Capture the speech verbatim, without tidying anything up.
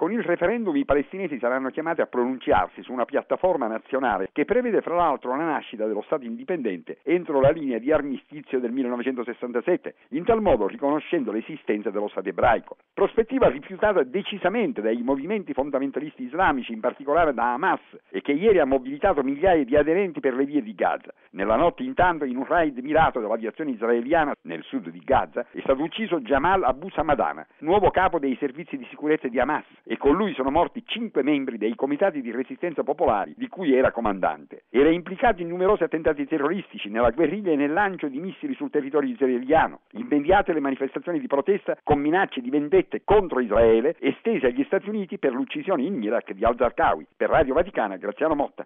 Con il referendum i palestinesi saranno chiamati a pronunciarsi su una piattaforma nazionale che prevede fra l'altro la nascita dello Stato indipendente entro la linea di armistizio del millenovecentosessantasette, in tal modo riconoscendo l'esistenza dello Stato ebraico. Prospettiva rifiutata decisamente dai movimenti fondamentalisti islamici, in particolare da Hamas, e che ieri ha mobilitato migliaia di aderenti per le vie di Gaza. Nella notte intanto, in un raid mirato dell'aviazione israeliana nel sud di Gaza, è stato ucciso Jamal Abu Samadana, nuovo capo dei servizi di sicurezza di Hamas, e con lui sono morti cinque membri dei comitati di resistenza popolari di cui era comandante. Era implicato in numerosi attentati terroristici, nella guerriglia e nel lancio di missili sul territorio israeliano. Immediate le manifestazioni di protesta con minacce di vendette contro Israele estese agli Stati Uniti per l'uccisione in Iraq di al-Zarqawi. Per Radio Vaticana, Graziano Motta.